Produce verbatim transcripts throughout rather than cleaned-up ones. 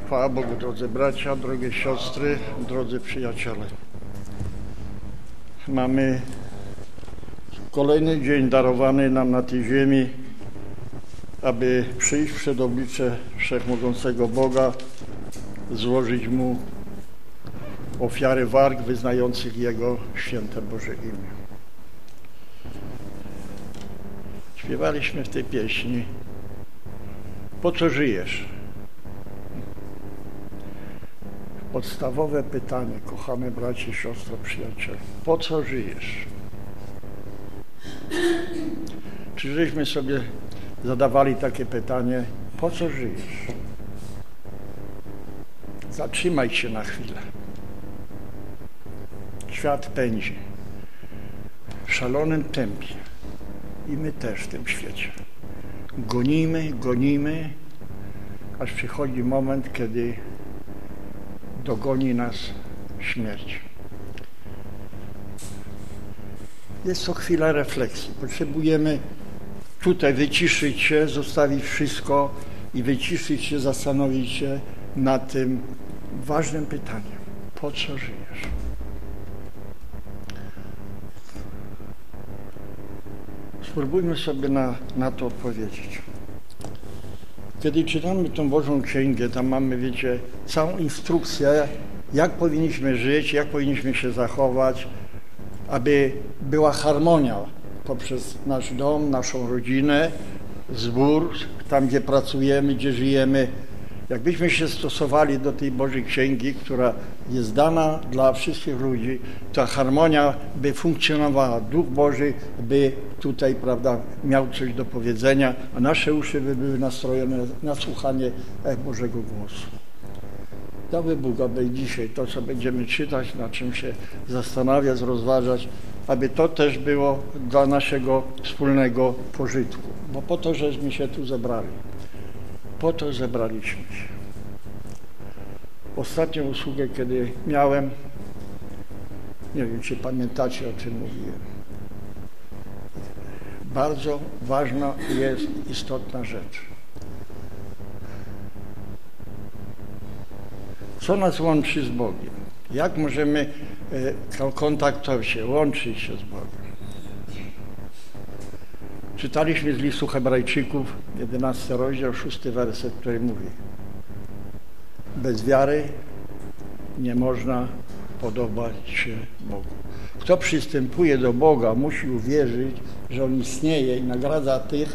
Chwała Bogu, drodzy bracia, drogie siostry, drodzy przyjaciele. Mamy kolejny dzień darowany nam na tej ziemi, aby przyjść przed oblicze Wszechmogącego Boga, złożyć Mu ofiary warg wyznających Jego święte Boże imię. Śpiewaliśmy w tej pieśni: po co żyjesz? Podstawowe pytanie, kochane bracie, siostro, przyjaciele. Po co żyjesz? Czy żeśmy sobie zadawali takie pytanie, po co żyjesz? Zatrzymaj się na chwilę. Świat pędzi w szalonym tempie i my też w tym świecie. Gonimy, gonimy, aż przychodzi moment, kiedy dogoni nas śmierć. Jest to chwila refleksji. Potrzebujemy tutaj wyciszyć się, zostawić wszystko i wyciszyć się, zastanowić się nad tym ważnym pytaniem. Po co żyjesz? Spróbujmy sobie na, na to odpowiedzieć. Kiedy czytamy tą Bożą Księgę, tam mamy, wiecie, całą instrukcję, jak powinniśmy żyć, jak powinniśmy się zachować, aby była harmonia poprzez nasz dom, naszą rodzinę, zbór, tam gdzie pracujemy, gdzie żyjemy. Jakbyśmy się stosowali do tej Bożej Księgi, która jest dana dla wszystkich ludzi, ta harmonia by funkcjonowała. Duch Boży by tutaj, prawda, miał coś do powiedzenia, a nasze uszy by były nastrojone na słuchanie Bożego głosu. Dałby Bóg, aby dzisiaj to, co będziemy czytać, na czym się zastanawiać, rozważać, aby to też było dla naszego wspólnego pożytku. Bo po to, żeśmy się tu zebrali. Po to zebraliśmy się. Ostatnią usługę, kiedy miałem, nie wiem, czy pamiętacie, o czym mówiłem. Bardzo ważna jest istotna rzecz. Co nas łączy z Bogiem? Jak możemy e, kontaktować się, łączyć się z Bogiem? Czytaliśmy z listu Hebrajczyków, jedenasty rozdział, szósty werset, który mówi: bez wiary nie można podobać się Bogu. Kto przystępuje do Boga, musi uwierzyć, że On istnieje i nagradza tych,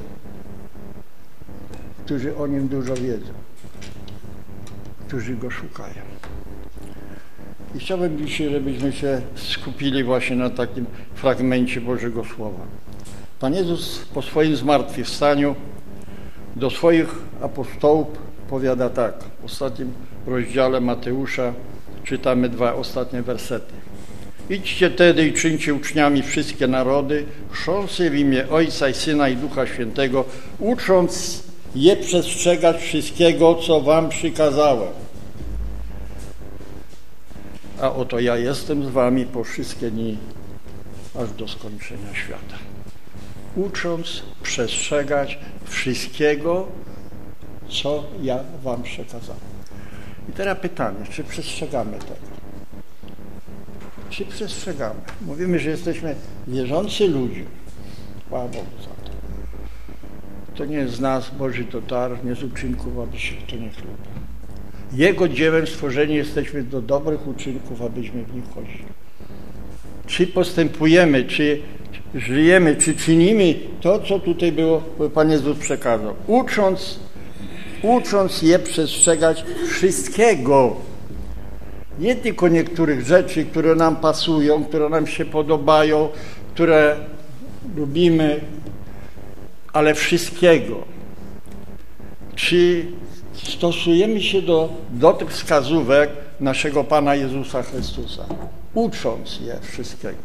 którzy o Nim dużo wiedzą, którzy Go szukają. I chciałbym dzisiaj, żebyśmy się skupili właśnie na takim fragmencie Bożego Słowa. Pan Jezus po swoim zmartwychwstaniu do swoich apostołów powiada tak. W ostatnim rozdziale Mateusza czytamy dwa ostatnie wersety. Idźcie tedy i czyńcie uczniami wszystkie narody, chrząc je w imię Ojca i Syna i Ducha Świętego, ucząc je przestrzegać wszystkiego, co wam przykazałem. A oto ja jestem z wami po wszystkie dni, aż do skończenia świata. Ucząc przestrzegać wszystkiego, co ja wam przekazałem. I teraz pytanie, czy przestrzegamy tego? Czy przestrzegamy? Mówimy, że jesteśmy wierzący ludzie. Chwała Bogu za to. To nie jest z nas Boży dar, nie z uczynków, aby się kto nie chlubił. Jego dziełem stworzeni jesteśmy do dobrych uczynków, abyśmy w nich chodzili. Czy postępujemy, czy żyjemy, czy czynimy to, co tutaj było, Pan Jezus przekazał. Ucząc, ucząc je przestrzegać wszystkiego. Nie tylko niektórych rzeczy, które nam pasują, które nam się podobają, które lubimy, ale wszystkiego. Czy stosujemy się do, do tych wskazówek naszego Pana Jezusa Chrystusa, ucząc je wszystkiego?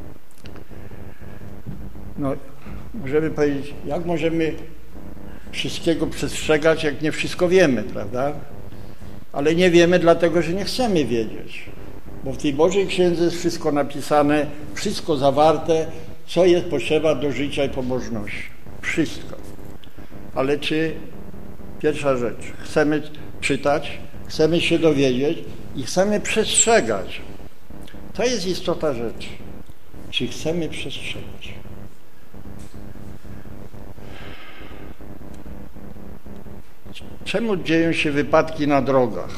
No, możemy powiedzieć, jak możemy wszystkiego przestrzegać, jak nie wszystko wiemy, prawda? Ale nie wiemy dlatego, że nie chcemy wiedzieć. Bo w tej Bożej Księdze jest wszystko napisane, wszystko zawarte, co jest potrzeba do życia i pobożności. Wszystko. Ale czy, pierwsza rzecz, chcemy czytać, chcemy się dowiedzieć i chcemy przestrzegać. To jest istota rzeczy. Czy chcemy przestrzegać? Czemu dzieją się wypadki na drogach?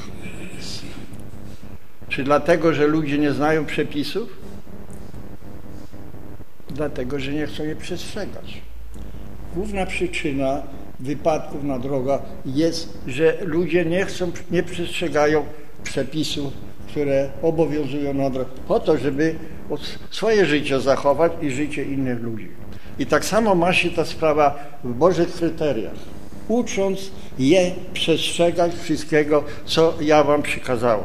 Czy dlatego, że ludzie nie znają przepisów? Dlatego, że nie chcą je przestrzegać. Główna przyczyna wypadków na drogach jest, że ludzie nie chcą, nie przestrzegają przepisów, które obowiązują na drogach, po to, żeby swoje życie zachować i życie innych ludzi. I tak samo ma się ta sprawa w Bożych kryteriach. Ucząc je przestrzegać wszystkiego, co ja wam przykazałem.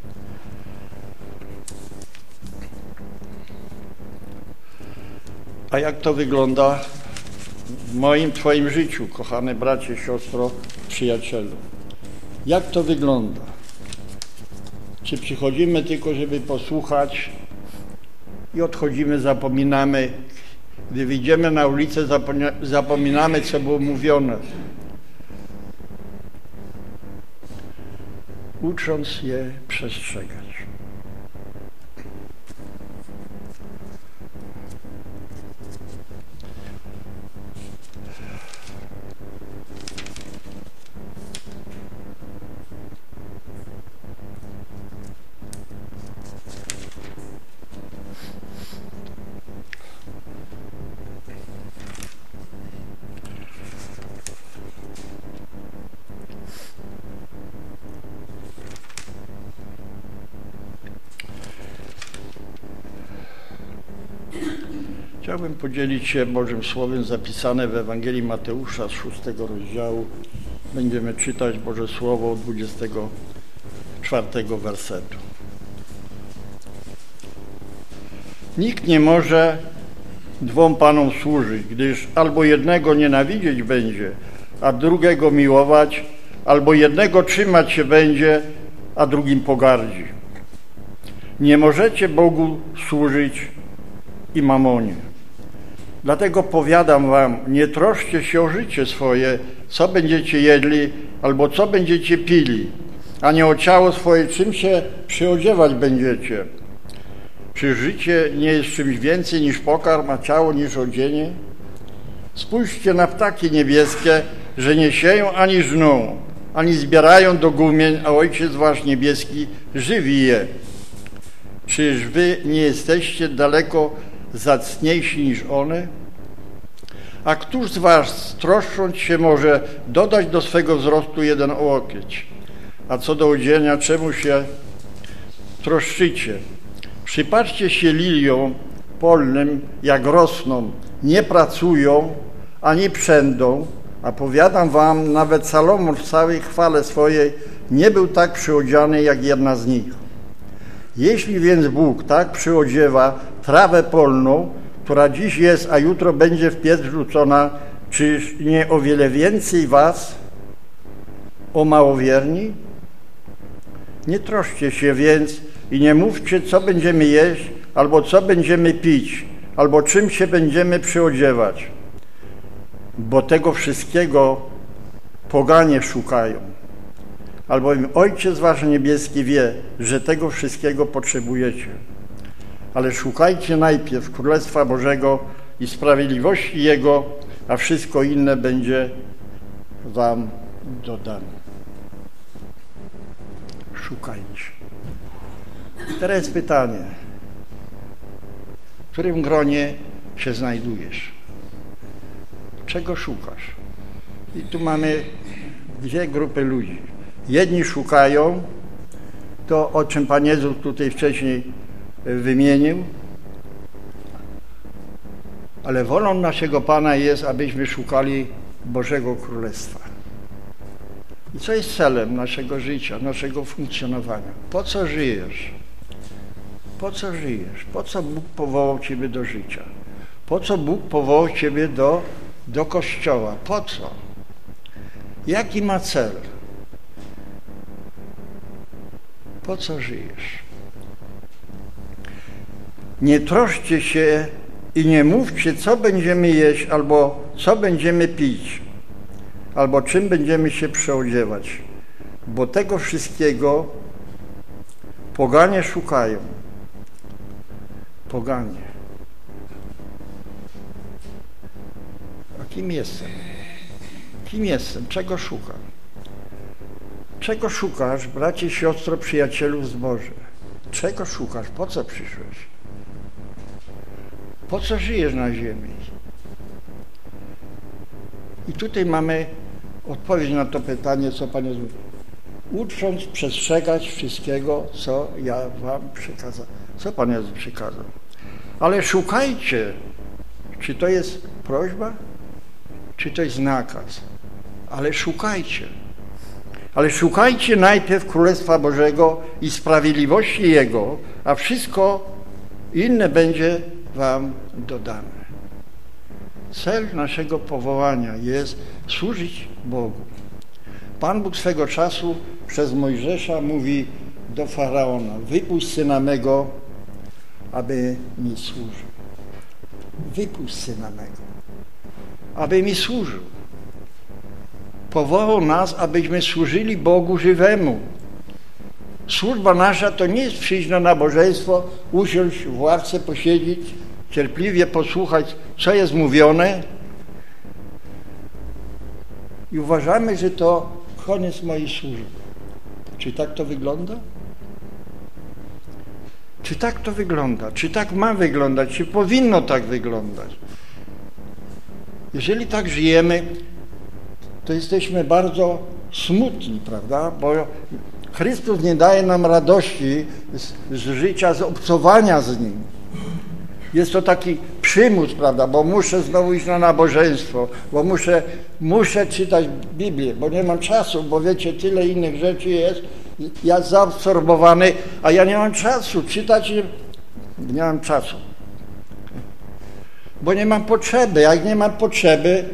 A jak to wygląda w moim, twoim życiu, kochane bracie, siostro, przyjacielu? Jak to wygląda? Czy przychodzimy tylko, żeby posłuchać i odchodzimy, zapominamy? Gdy wyjdziemy na ulicę, zapominamy, co było mówione. Ucząc je przestrzegać. Chciałbym podzielić się Bożym Słowem zapisane w Ewangelii Mateusza z szóstego rozdziału. Będziemy czytać Boże Słowo od dwudziestego czwartego wersetu. Nikt nie może dwom panom służyć, gdyż albo jednego nienawidzieć będzie, a drugiego miłować, albo jednego trzymać się będzie, a drugim pogardzi. Nie możecie Bogu służyć i mamonie. Dlatego powiadam wam, nie troszcie się o życie swoje, co będziecie jedli, albo co będziecie pili, ani o ciało swoje, czym się przyodziewać będziecie. Czy życie nie jest czymś więcej niż pokarm, a ciało niż odzienie? Spójrzcie na ptaki niebieskie, że nie sieją ani żną, ani zbierają do gumień, a Ojciec wasz niebieski żywi je. Czyż wy nie jesteście daleko zacniejsi niż one? A któż z was, troszcząc się, może dodać do swego wzrostu jeden łokieć? A co do odzienia, czemu się troszczycie? Przypatrzcie się liliom polnym, jak rosną, nie pracują, ani przędą, a powiadam wam, nawet Salomon w całej chwale swojej nie był tak przyodziany, jak jedna z nich. Jeśli więc Bóg tak przyodziewa trawę polną, która dziś jest, a jutro będzie w piec wrzucona, czyż nie o wiele więcej was, o małowierni? Nie troszcie się więc i nie mówcie, co będziemy jeść, albo co będziemy pić, albo czym się będziemy przyodziewać, bo tego wszystkiego poganie szukają. Albowiem Ojciec wasz niebieski wie, że tego wszystkiego potrzebujecie. Ale szukajcie najpierw Królestwa Bożego i sprawiedliwości Jego, a wszystko inne będzie wam dodane. Szukajcie. Teraz pytanie. W którym gronie się znajdujesz? Czego szukasz? I tu mamy dwie grupy ludzi. Jedni szukają to, o czym Pan Jezus tutaj wcześniej wymienił, ale wolą naszego Pana jest, abyśmy szukali Bożego Królestwa. I co jest celem naszego życia, naszego funkcjonowania? Po co żyjesz? Po co żyjesz? Po co Bóg powołał Ciebie do życia? Po co Bóg powołał Ciebie do, do Kościoła? Po co? Jaki ma cel? Po co żyjesz? Nie troszcie się i nie mówcie, co będziemy jeść, albo co będziemy pić, albo czym będziemy się przeodziewać, bo tego wszystkiego poganie szukają. Poganie. A kim jestem? Kim jestem? Czego szukam? Czego szukasz, bracie, siostro, przyjacielu w zborze? Czego szukasz? Po co przyszłeś? Po co żyjesz na ziemi? I tutaj mamy odpowiedź na to pytanie, co Pan Jezus mówi. Ucząc przestrzegać wszystkiego, co ja wam przekazałem. Co Pan Jezus przekazał? Ale szukajcie, czy to jest prośba, czy to jest nakaz. Ale szukajcie. Ale szukajcie najpierw Królestwa Bożego i sprawiedliwości Jego, a wszystko inne będzie wam dodane. Cel naszego powołania jest służyć Bogu. Pan Bóg swego czasu przez Mojżesza mówi do Faraona: wypuść syna mego, aby mi służył. Wypuść syna mego, aby mi służył. Powołał nas, abyśmy służyli Bogu żywemu. Służba nasza to nie jest przyjść na nabożeństwo, usiąść w ławce, posiedzieć, cierpliwie posłuchać, co jest mówione i uważamy, że to koniec mojej służby. Czy tak to wygląda? Czy tak to wygląda? Czy tak ma wyglądać? Czy powinno tak wyglądać? Jeżeli tak żyjemy, to jesteśmy bardzo smutni, prawda? Bo Chrystus nie daje nam radości z, z życia, z obcowania z Nim. Jest to taki przymus, prawda? Bo muszę znowu iść na nabożeństwo, bo muszę, muszę czytać Biblię, bo nie mam czasu, bo wiecie, tyle innych rzeczy jest. Ja zaabsorbowany, a ja nie mam czasu czytać, nie, nie mam czasu. Bo nie mam potrzeby. Jak nie mam potrzeby,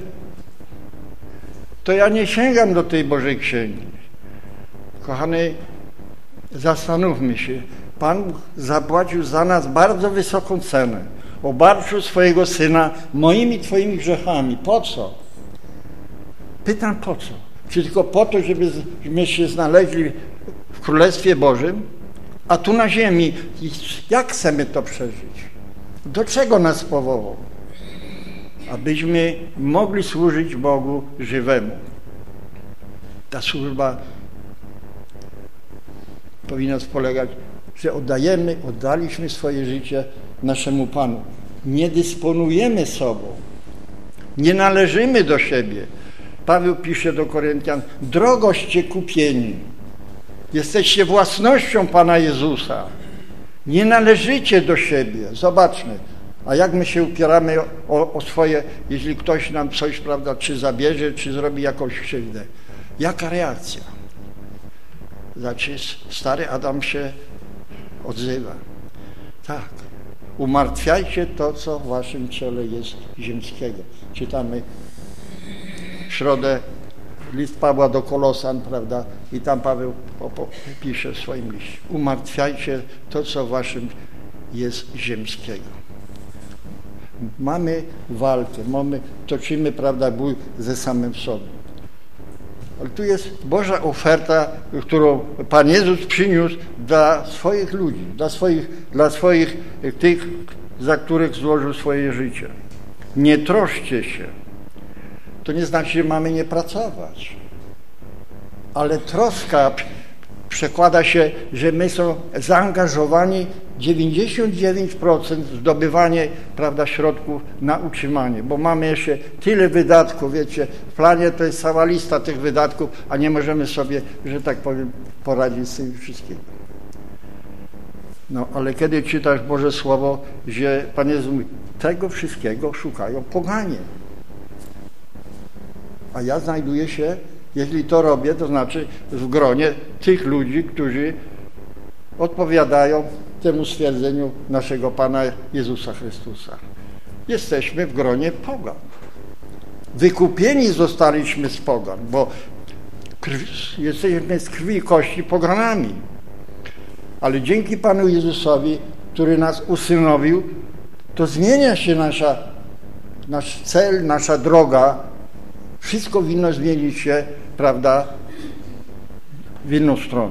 to ja nie sięgam do tej Bożej Księgi. Kochany, zastanówmy się. Pan Bóg zapłacił za nas bardzo wysoką cenę. Obarczył swojego Syna moimi, twoimi grzechami. Po co? Pytam, po co? Czy tylko po to, żebyśmy się znaleźli w Królestwie Bożym? A tu na ziemi, jak chcemy to przeżyć? Do czego nas powołał? Abyśmy mogli służyć Bogu żywemu. Ta służba powinna polegać, że oddajemy, oddaliśmy swoje życie naszemu Panu. Nie dysponujemy sobą. Nie należymy do siebie. Paweł pisze do Koryntian: drogoście kupieni. Jesteście własnością Pana Jezusa. Nie należycie do siebie. Zobaczmy. A jak my się upieramy o, o swoje, jeśli ktoś nam coś, prawda, czy zabierze, czy zrobi jakąś krzywdę. Jaka reakcja? Znaczy, stary Adam się odzywa. Tak. Umartwiajcie to, co w waszym ciele jest ziemskiego. Czytamy w środę list Pawła do Kolosan, prawda? I tam Paweł pisze w swoim liście: umartwiajcie to, co w waszym jest ziemskiego. Mamy walkę, mamy, toczymy, prawda, bój ze samym sobą. Ale tu jest Boża oferta, którą Pan Jezus przyniósł dla swoich ludzi, dla swoich, dla swoich tych, za których złożył swoje życie. Nie troszcie się. To nie znaczy, że mamy nie pracować. Ale troska przekłada się, że my są zaangażowani dziewięćdziesiąt dziewięć procent w zdobywanie, prawda, środków na utrzymanie, bo mamy jeszcze tyle wydatków, wiecie, w planie to jest cała lista tych wydatków, a nie możemy sobie, że tak powiem, poradzić z tym wszystkim. No, ale kiedy czytasz Boże Słowo, że Pan Jezus mówi, tego wszystkiego szukają poganie. A ja znajduję się, jeśli to robię, to znaczy w gronie tych ludzi, którzy odpowiadają temu stwierdzeniu naszego Pana Jezusa Chrystusa. Jesteśmy w gronie pogan. Wykupieni zostaliśmy z pogan, bo krwi, jesteśmy z krwi i kości poganami. Ale dzięki Panu Jezusowi, który nas usynowił, to zmienia się nasza, nasz cel, nasza droga. Wszystko winno zmienić się, prawda, w inną stronę.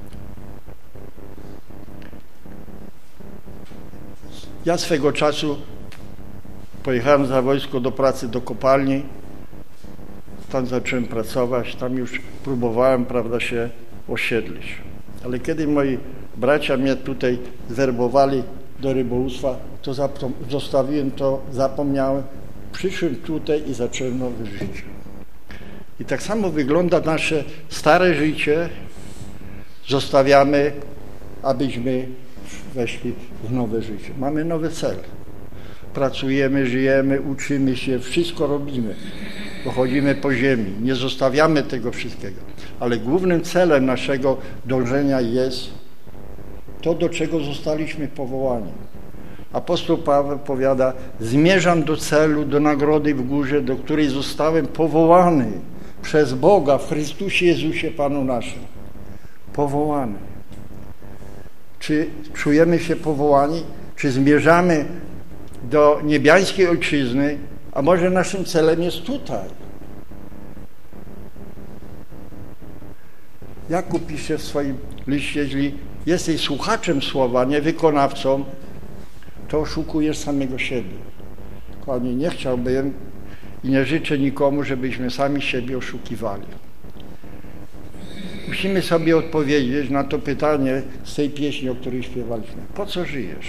Ja swego czasu pojechałem za wojsko do pracy do kopalni, tam zacząłem pracować, tam już próbowałem, prawda, się osiedlić. Ale kiedy moi bracia mnie tutaj zwerbowali do rybołówstwa, to zostawiłem to, zapomniałem, przyszłem tutaj i zacząłem nowe życie. I tak samo wygląda nasze stare życie, zostawiamy, abyśmy weszli w nowe życie. Mamy nowy cel. Pracujemy, żyjemy, uczymy się, wszystko robimy. Chodzimy po ziemi, nie zostawiamy tego wszystkiego. Ale głównym celem naszego dążenia jest to, do czego zostaliśmy powołani. Apostoł Paweł powiada, zmierzam do celu, do nagrody w górze, do której zostałem powołany przez Boga w Chrystusie Jezusie Panu naszym. Powołany. Czy czujemy się powołani? Czy zmierzamy do niebiańskiej ojczyzny? A może naszym celem jest tutaj? Jakub pisze w swoim liście, jeśli jesteś słuchaczem słowa, nie wykonawcą, to oszukujesz samego siebie. Kochani, nie chciałbym i nie życzę nikomu, żebyśmy sami siebie oszukiwali. Musimy sobie odpowiedzieć na to pytanie z tej pieśni, o której śpiewaliśmy. Po co żyjesz?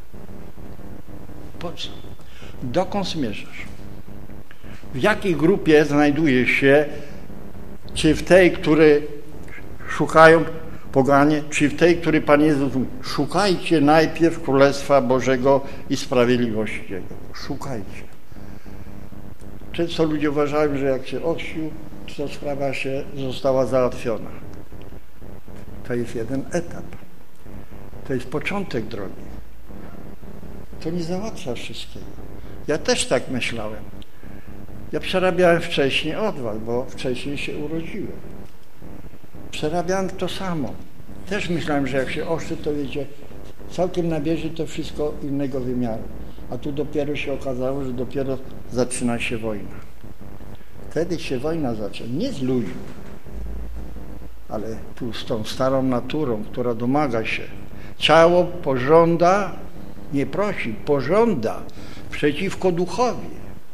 Po co? Dokąd zmierzasz? W jakiej grupie znajdujesz się? Czy w tej, której szukają poganie, czy w tej, której Pan Jezus mówi? Szukajcie najpierw Królestwa Bożego i sprawiedliwości Jego. Szukajcie. Często ludzie uważają, że jak się ochrzcił, to sprawa się została załatwiona. To jest jeden etap. To jest początek drogi. To nie załatwia wszystkiego. Ja też tak myślałem. Ja przerabiałem wcześniej od was, bo wcześniej się urodziłem. Przerabiałem to samo. Też myślałem, że jak się ochrzczy, to wiecie, całkiem nabierze to wszystko innego wymiaru. A tu dopiero się okazało, że dopiero zaczyna się wojna. Wtedy się wojna zaczyna. Nie z ludźmi, ale tu z tą starą naturą, która domaga się. Ciało pożąda, nie prosi, pożąda przeciwko duchowi.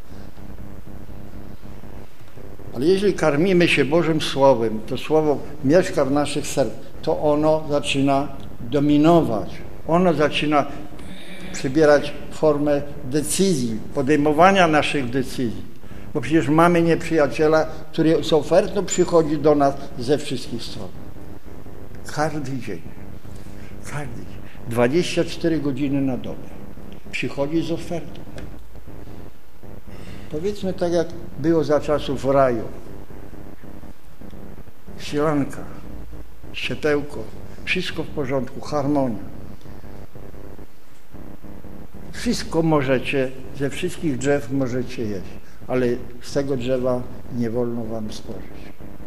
Ale jeśli karmimy się Bożym Słowem, to Słowo mieszka w naszych sercach, to ono zaczyna dominować. Ono zaczyna przybierać formę decyzji, podejmowania naszych decyzji. Bo przecież mamy nieprzyjaciela, który z ofertą przychodzi do nas ze wszystkich stron. Każdy dzień. Każdy dzień. dwadzieścia cztery godziny na dobę. Przychodzi z ofertą. Powiedzmy tak, jak było za czasów w raju. Sielanka, światełko, wszystko w porządku, harmonia. Wszystko możecie, ze wszystkich drzew możecie jeść, ale z tego drzewa nie wolno wam spożyć.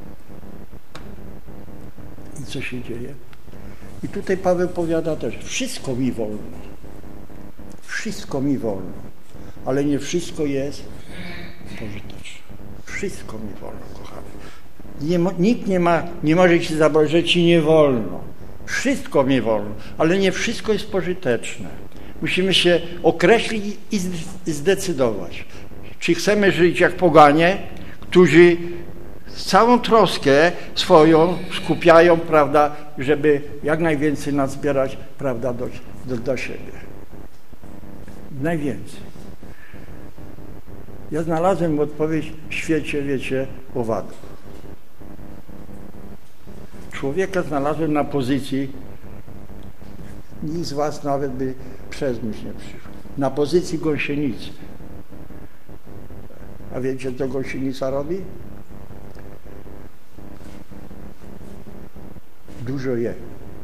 I co się dzieje? I tutaj Paweł powiada też, wszystko mi wolno. Wszystko mi wolno, ale nie wszystko jest pożyteczne. Wszystko mi wolno, kochany. Nie, nikt nie ma, nie może ci zabrać, że ci nie wolno. Wszystko mi wolno, ale nie wszystko jest pożyteczne. Musimy się określić i zdecydować. Czy chcemy żyć jak poganie, którzy całą troskę swoją skupiają, prawda, żeby jak najwięcej nazbierać, prawda, do, do, do siebie. Najwięcej. Ja znalazłem odpowiedź w świecie, wiecie, owadów. Człowieka znalazłem na pozycji, nikt z was nawet by przez myśl nie przyszło, na pozycji gąsienicy. A wiecie, co gąsienica robi? Dużo je.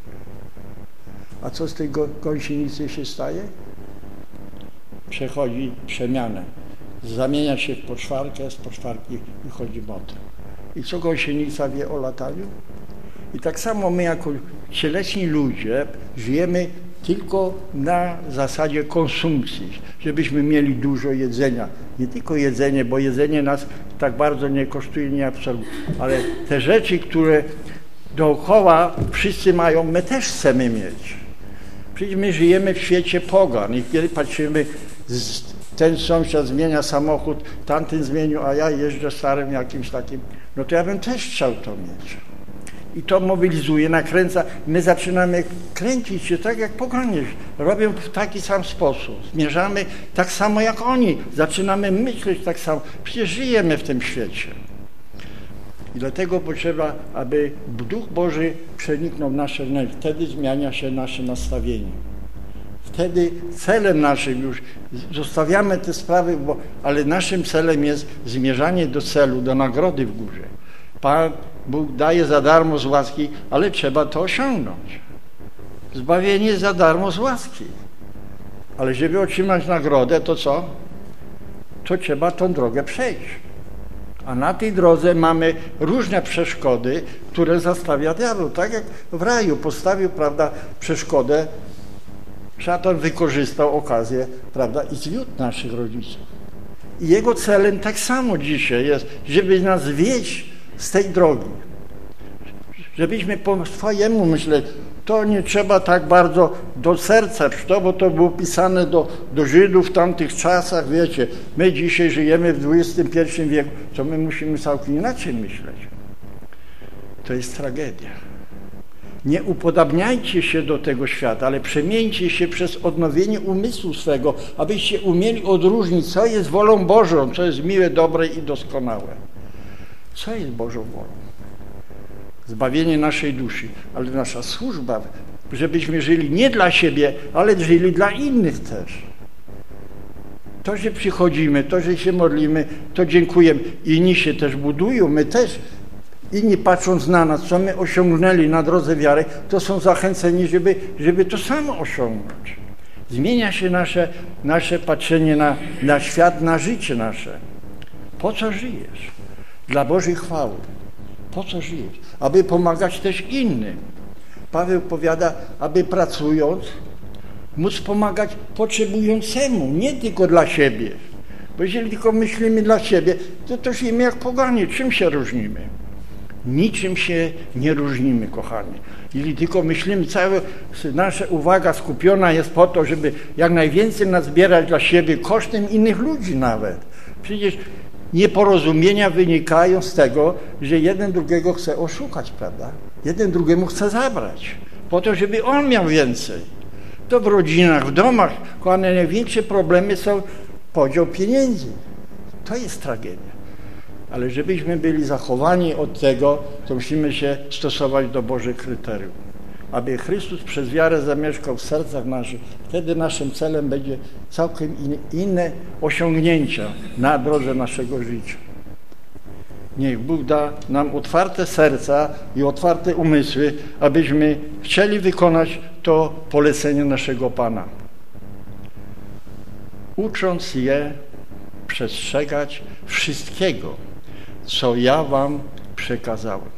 A co z tej gąsienicy się staje? Przechodzi przemianę. Zamienia się w poczwarkę, z poczwarki wychodzi motyl. I co gąsienica wie o lataniu? I tak samo my jako cieleśni ludzie żyjemy tylko na zasadzie konsumpcji, żebyśmy mieli dużo jedzenia. Nie tylko jedzenie, bo jedzenie nas tak bardzo nie kosztuje, nie absorbuje, ale te rzeczy, które dookoła wszyscy mają, my też chcemy mieć. Przecież my żyjemy w świecie pogan i kiedy patrzymy, ten sąsiad zmienia samochód, tamten zmienił, a ja jeżdżę starym jakimś takim, no to ja bym też chciał to mieć. I to mobilizuje, nakręca. My zaczynamy kręcić się tak jak poganie. Robią w taki sam sposób. Zmierzamy tak samo jak oni. Zaczynamy myśleć tak samo. Przecież żyjemy w tym świecie. I dlatego potrzeba, aby Duch Boży przeniknął w nasze wnętrze. Wtedy zmienia się nasze nastawienie. Wtedy celem naszym już zostawiamy te sprawy, bo, ale naszym celem jest zmierzanie do celu, do nagrody w górze. Pan Bóg daje za darmo z łaski, ale trzeba to osiągnąć. Zbawienie za darmo z łaski. Ale żeby otrzymać nagrodę, to co? To trzeba tą drogę przejść. A na tej drodze mamy różne przeszkody, które zastawia diabeł. Tak jak w raju postawił, prawda, przeszkodę, szatan wykorzystał okazję, prawda, i zwiódł naszych rodziców. I jego celem tak samo dzisiaj jest, żeby nas wieść z tej drogi. Żebyśmy po swojemu myśleli, to nie trzeba tak bardzo do serca, bo to było pisane do, do Żydów w tamtych czasach, wiecie, my dzisiaj żyjemy w dwudziestym pierwszym wieku, to my musimy całkiem inaczej myśleć. To jest tragedia. Nie upodabniajcie się do tego świata, ale przemieńcie się przez odnowienie umysłu swego, abyście umieli odróżnić, co jest wolą Bożą, co jest miłe, dobre i doskonałe. Co jest Bożą wolą? Zbawienie naszej duszy, ale nasza służba, żebyśmy żyli nie dla siebie, ale żyli dla innych też. To, że przychodzimy, to, że się modlimy, to dziękujemy. Inni się też budują, my też. Inni patrząc na nas, co my osiągnęli na drodze wiary, to są zachęceni, żeby, żeby to samo osiągnąć. Zmienia się nasze, nasze patrzenie na, na świat, na życie nasze. Po co żyjesz? Dla Bożej chwały. Po co żyjesz? Aby pomagać też innym. Paweł powiada, aby pracując, móc pomagać potrzebującemu, nie tylko dla siebie. Bo jeżeli tylko myślimy dla siebie, to to żyjemy jak poganie. Czym się różnimy? Niczym się nie różnimy, kochani. Jeżeli tylko myślimy, cała nasza uwaga skupiona jest po to, żeby jak najwięcej nazbierać dla siebie, kosztem innych ludzi nawet. Przecież nieporozumienia wynikają z tego, że jeden drugiego chce oszukać, prawda? Jeden drugiemu chce zabrać, po to, żeby on miał więcej. To w rodzinach, w domach, kochane, największe problemy są podział pieniędzy. To jest tragedia. Ale żebyśmy byli zachowani od tego, to musimy się stosować do Bożych kryteriów. Aby Chrystus przez wiarę zamieszkał w sercach naszych, wtedy naszym celem będzie całkiem inne osiągnięcia na drodze naszego życia. Niech Bóg da nam otwarte serca i otwarte umysły, abyśmy chcieli wykonać to polecenie naszego Pana. Ucząc je przestrzegać wszystkiego, co ja wam przekazałem.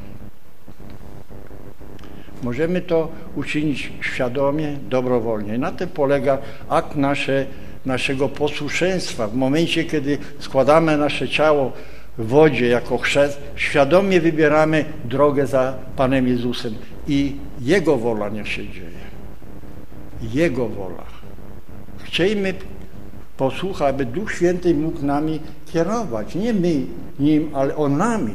Możemy to uczynić świadomie, dobrowolnie. Na tym polega akt nasze, naszego posłuszeństwa. W momencie, kiedy składamy nasze ciało w wodzie jako chrzest, świadomie wybieramy drogę za Panem Jezusem i Jego wola niech się dzieje. Jego wola. Chciejmy posłuchać, aby Duch Święty mógł nami kierować. Nie my Nim, ale On nami.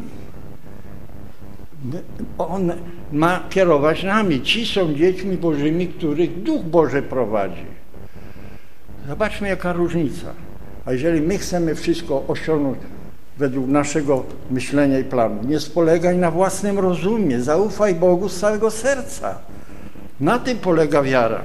On ma kierować nami. Ci są dziećmi Bożymi, których Duch Boży prowadzi. Zobaczmy, jaka różnica. A jeżeli my chcemy wszystko osiągnąć według naszego myślenia i planu, nie spolegaj na własnym rozumie. Zaufaj Bogu z całego serca. Na tym polega wiara.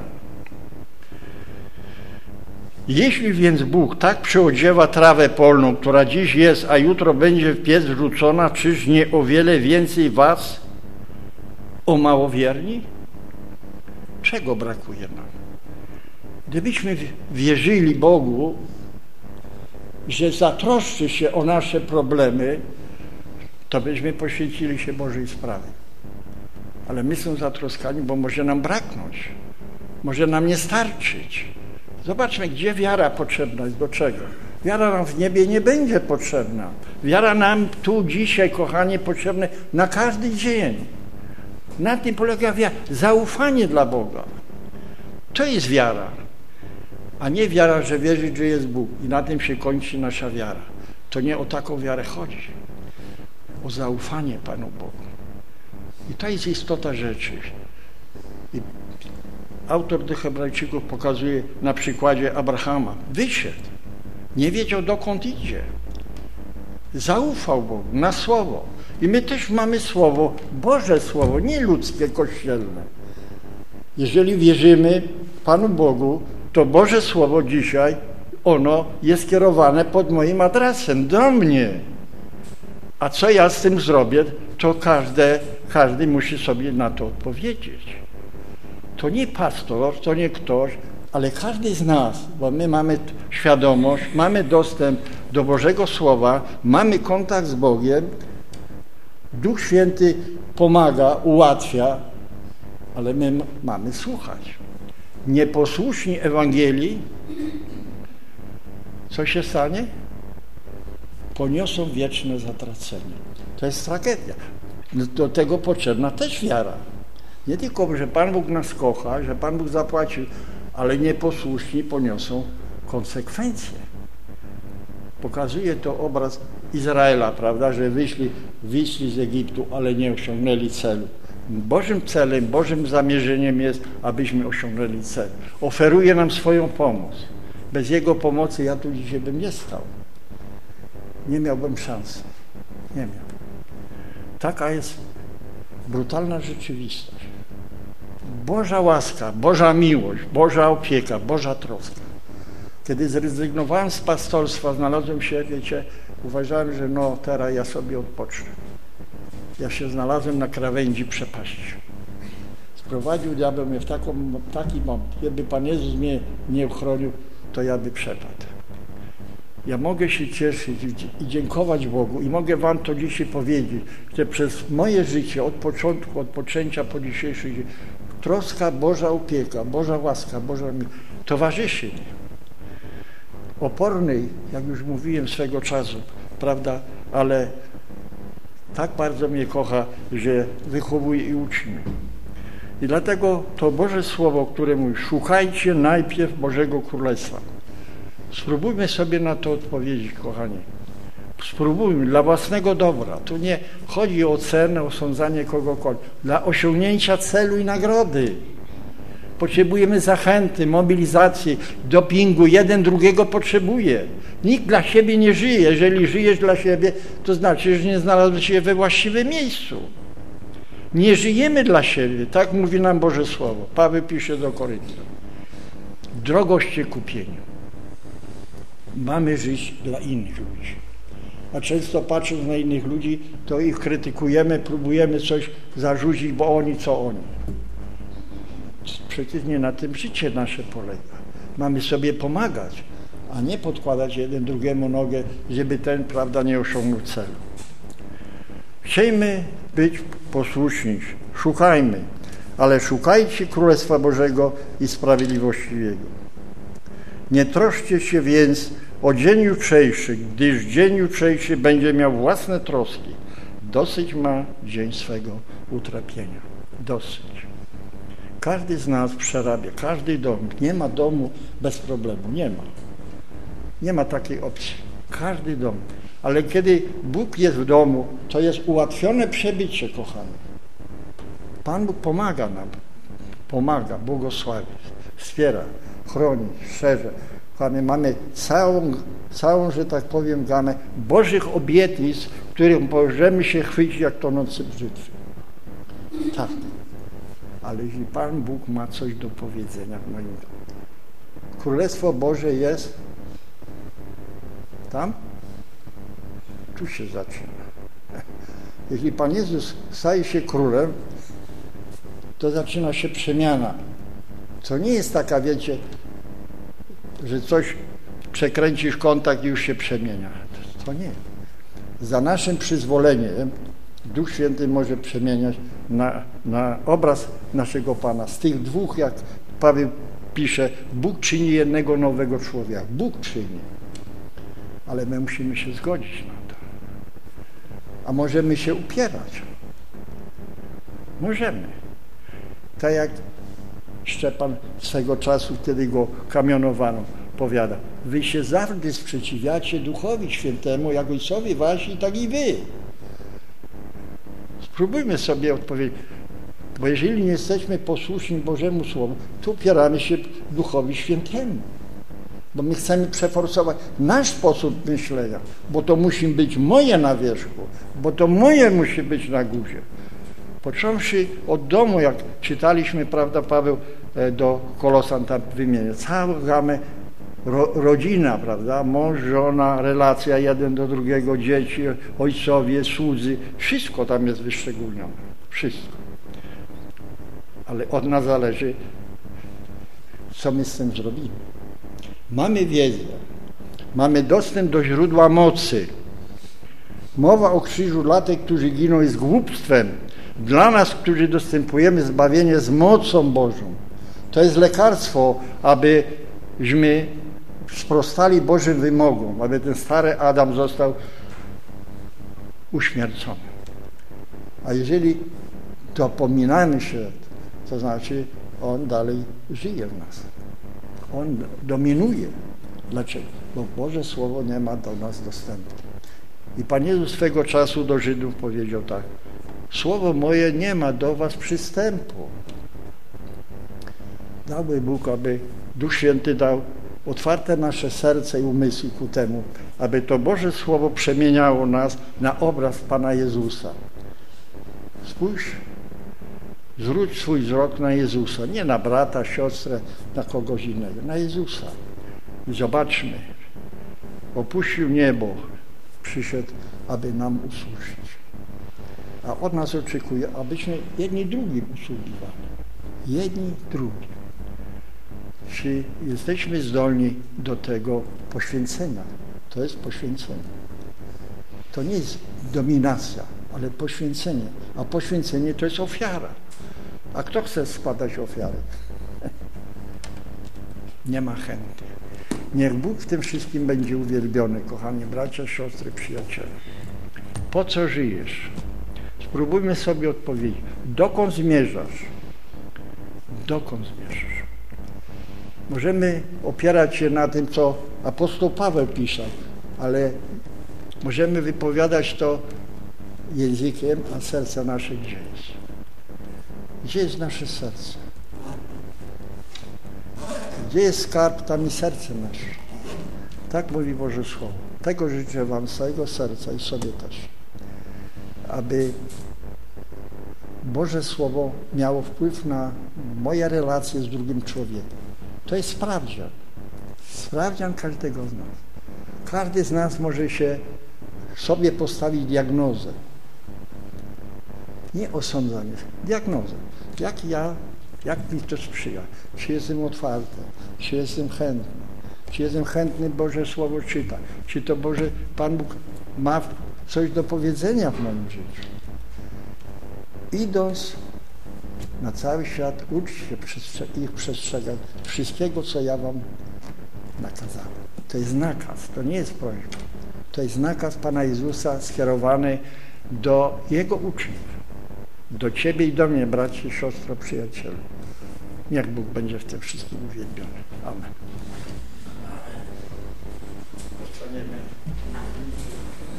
Jeśli więc Bóg tak przyodziewa trawę polną, która dziś jest, a jutro będzie w piec wrzucona, czyż nie o wiele więcej was, o małowierni? Czego brakuje nam? Gdybyśmy wierzyli Bogu, że zatroszczy się o nasze problemy, to byśmy poświęcili się Bożej sprawie. Ale my są zatroskani, bo może nam braknąć, może nam nie starczyć. Zobaczmy, gdzie wiara potrzebna jest, do czego. Wiara nam w niebie nie będzie potrzebna. Wiara nam tu, dzisiaj, kochanie, potrzebna na każdy dzień. Na tym polega wiara. Zaufanie dla Boga. To jest wiara. A nie wiara, że wierzyć, że jest Bóg. I na tym się kończy nasza wiara. To nie o taką wiarę chodzi. O zaufanie Panu Bogu. I to jest istota rzeczy. I autor do Hebrajczyków pokazuje na przykładzie Abrahama. Wyszedł. Nie wiedział, dokąd idzie. Zaufał Bogu na słowo. I my też mamy słowo, Boże słowo, nie ludzkie, kościelne. Jeżeli wierzymy Panu Bogu, to Boże słowo dzisiaj, ono jest kierowane pod moim adresem, do mnie. A co ja z tym zrobię, to każde, każdy musi sobie na to odpowiedzieć. To nie pastor, to nie ktoś, ale każdy z nas, bo my mamy świadomość, mamy dostęp do Bożego Słowa, mamy kontakt z Bogiem, Duch Święty pomaga, ułatwia, ale my mamy słuchać. Nieposłuszni Ewangelii, co się stanie? Poniosą wieczne zatracenie. To jest tragedia. Do tego potrzebna też wiara. Nie tylko, że Pan Bóg nas kocha, że Pan Bóg zapłacił, ale nieposłuszni poniosą konsekwencje. Pokazuje to obraz Izraela, prawda, że wyszli, wyszli z Egiptu, ale nie osiągnęli celu. Bożym celem, Bożym zamierzeniem jest, abyśmy osiągnęli cel. Oferuje nam swoją pomoc. Bez Jego pomocy ja tu dzisiaj bym nie stał. Nie miałbym szansy. Nie miał. Taka jest brutalna rzeczywistość. Boża łaska, Boża miłość, Boża opieka, Boża troska. Kiedy zrezygnowałem z pastorstwa, znalazłem się, wiecie, uważałem, że no teraz ja sobie odpocznę. Ja się znalazłem na krawędzi przepaści. Sprowadził diabeł mnie w taką, taki moment. Gdyby Pan Jezus mnie nie uchronił, to ja by przepadł. Ja mogę się cieszyć i dziękować Bogu i mogę Wam to dzisiaj powiedzieć, że przez moje życie, od początku, od poczęcia po dzisiejszy dzień, troska, Boża opieka, Boża łaska, Boża miłość towarzyszy mi. Opornej, jak już mówiłem swego czasu, prawda, ale tak bardzo mnie kocha, że wychowuje i uczy mnie. I dlatego to Boże Słowo, które mówi, szukajcie najpierw Bożego Królestwa. Spróbujmy sobie na to odpowiedzieć, kochani. Spróbujmy dla własnego dobra. Tu nie chodzi o cenę, osądzanie kogokolwiek. Dla osiągnięcia celu i nagrody. Potrzebujemy zachęty, mobilizacji, dopingu. Jeden drugiego potrzebuje. Nikt dla siebie nie żyje. Jeżeli żyjesz dla siebie, to znaczy, że nie znalazłeś się we właściwym miejscu. Nie żyjemy dla siebie. Tak mówi nam Boże Słowo. Paweł pisze do Koryntian. Drogoście kupieniu. Mamy żyć dla innych ludzi. A często patrząc na innych ludzi, to ich krytykujemy, próbujemy coś zarzucić, bo oni, co oni. Przecież nie na tym życie nasze polega. Mamy sobie pomagać, a nie podkładać jeden drugiemu nogę, żeby ten, prawda, nie osiągnął celu. Chciejmy być posłuszni, szukajmy, ale szukajcie Królestwa Bożego i sprawiedliwości Jego. Nie troszcie się więc o dzień jutrzejszy, gdyż dzień jutrzejszy będzie miał własne troski. Dosyć ma dzień swego utrapienia. Dosyć. Każdy z nas przerabia, każdy dom. Nie ma domu bez problemu. Nie ma. Nie ma takiej opcji. Każdy dom. Ale kiedy Bóg jest w domu, to jest ułatwione przebycie, kochani. Pan Bóg pomaga nam. Pomaga, błogosławi, wspiera, chroni, szerze. Kochani, mamy całą, całą, że tak powiem, gamę Bożych obietnic, których możemy się chwycić jak tonący brzytwy. Tak. Ale jeśli Pan Bóg ma coś do powiedzenia w moim domu. Królestwo Boże jest tam? Tu się zaczyna. Jeśli Pan Jezus staje się królem, to zaczyna się przemiana. To nie jest taka, wiecie, że coś przekręcisz kontakt i już się przemienia. To nie. Za naszym przyzwoleniem Duch Święty może przemieniać na, na obraz naszego Pana. Z tych dwóch, jak Paweł pisze, Bóg czyni jednego nowego człowieka. Bóg czyni. Ale my musimy się zgodzić na to. A możemy się upierać. Możemy. Tak jak Szczepan swego czasu, kiedy go kamionowano, powiada: wy się zawsze sprzeciwiacie Duchowi Świętemu, jak ojcowie wasi, tak i wy. Spróbujmy sobie odpowiedzieć, bo jeżeli nie jesteśmy posłuszni Bożemu Słowu, to upieramy się Duchowi Świętemu. Bo my chcemy przeforsować nasz sposób myślenia, bo to musi być moje na wierzchu, bo to moje musi być na górze. Począwszy od domu, jak czytaliśmy, prawda, Paweł do Kolosan tam wymienia, całą gamę ro, rodzina, prawda, mąż, żona, relacja jeden do drugiego, dzieci, ojcowie, słudzy, wszystko tam jest wyszczególnione, wszystko. Ale od nas zależy, co my z tym zrobimy. Mamy wiedzę, mamy dostęp do źródła mocy. Mowa o krzyżu dla tych, którzy giną, jest głupstwem. Dla nas, którzy dostępujemy zbawienie z mocą Bożą. To jest lekarstwo, abyśmy sprostali Bożym wymogom, aby ten stary Adam został uśmiercony. A jeżeli dopominamy się, to znaczy on dalej żyje w nas. On dominuje. Dlaczego? Bo Boże Słowo nie ma do nas dostępu. I Pan Jezus swego czasu do Żydów powiedział tak: Słowo moje nie ma do was przystępu. Dałby Bóg, aby Duch Święty dał otwarte nasze serce i umysły ku temu, aby to Boże Słowo przemieniało nas na obraz Pana Jezusa. Spójrz, zwróć swój wzrok na Jezusa, nie na brata, siostrę, na kogoś innego, na Jezusa. I zobaczmy, opuścił niebo, przyszedł, aby nam usłużyć. A od nas oczekuje, abyśmy jedni drugim usługiwali. Jedni drugim. Czy jesteśmy zdolni do tego poświęcenia? To jest poświęcenie. To nie jest dominacja, ale poświęcenie. A poświęcenie to jest ofiara. A kto chce składać ofiarę? Nie ma chętnych. Niech Bóg w tym wszystkim będzie uwielbiony, kochani bracia, siostry, przyjaciele. Po co żyjesz? Spróbujmy sobie odpowiedzieć. Dokąd zmierzasz? Dokąd zmierzasz? Możemy opierać się na tym, co apostoł Paweł pisał, ale możemy wypowiadać to językiem, a serce nasze gdzie jest? Gdzie jest nasze serce? Gdzie jest skarb, tam i serce nasze. Tak mówi Boże Słowo. Tego życzę wam z całego serca i sobie też. Aby Boże Słowo miało wpływ na moje relacje z drugim człowiekiem. To jest sprawdzian. Sprawdzian każdego z nas. Każdy z nas może się sobie postawić diagnozę. Nie osądzanie, diagnozę. Jak ja, jak mi to sprzyja? Czy jestem otwarty? Czy jestem chętny? Czy jestem chętny Boże Słowo czytać? Czy to Boże, Pan Bóg ma coś do powiedzenia w moim życiu? Idąc na cały świat, uczcie się ich przestrzegać wszystkiego, co ja wam nakazałem. To jest nakaz, to nie jest prośba. To jest nakaz Pana Jezusa skierowany do Jego uczniów. Do ciebie i do mnie, bracie, siostro, przyjacielu. Niech Bóg będzie w tym wszystkim uwielbiony. Amen. Zostaniemy.